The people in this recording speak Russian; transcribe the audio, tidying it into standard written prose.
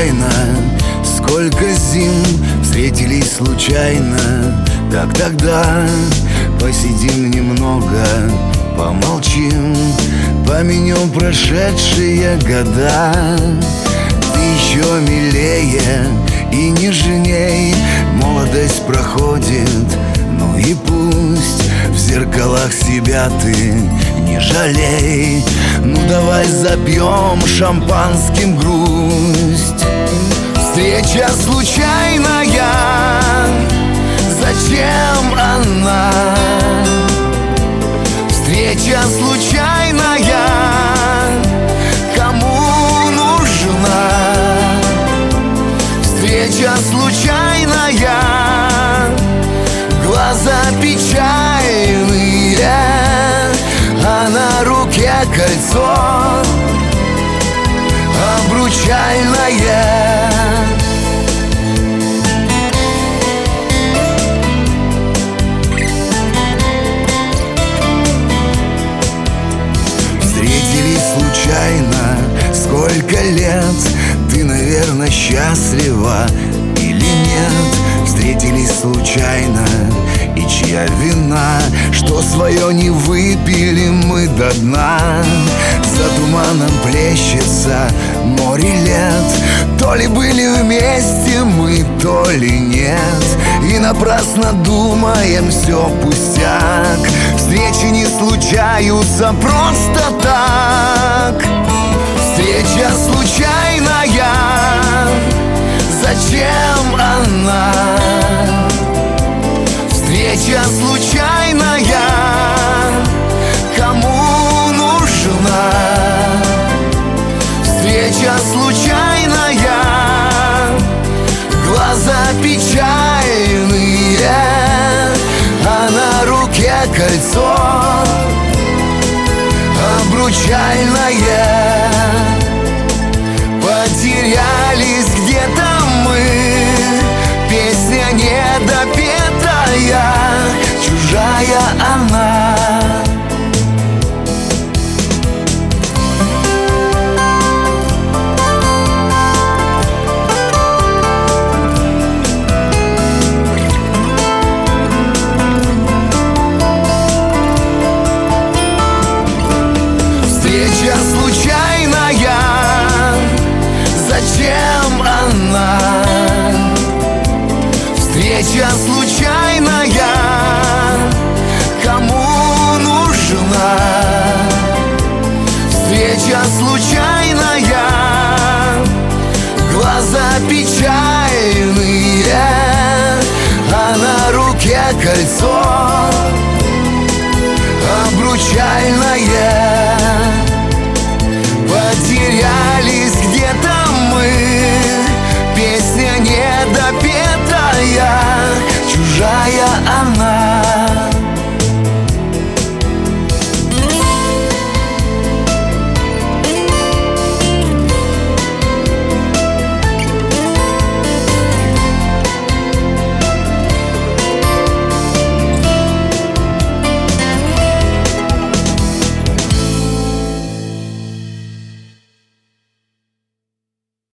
случайно, сколько зим встретились случайно. Как тогда посидим немного, помолчим, помянем прошедшие года. Ты еще милее и нежней, молодость проходит, ну и пусть. В зеркалах себя ты не жалей. Ну давай запьем шампанским грусть. Встреча случайная, зачем она? Встреча случайная, кому нужна? Встреча случайная, глаза печальные, а на руке кольцо обручальное. Встретились случайно, сколько лет, ты, наверное, счастлива или нет? Встретились случайно, и чья вина, что свое не выпили мы до дна? За туманом плещется море лет, то ли были вместе мы, то ли нет. И напрасно думаем, все пустяк. Встречи не случаются просто так. Встреча случайная, зачем она? Встреча случайная, кому нужна? Встреча случайная, глаза печальные, а на руке кольцо обручальное. Потерялись где-то мы, песня недопетая, чужая она. Встреча случайная, зачем она? Встреча случайная, кому нужна? Встреча случайная, глаза печальные,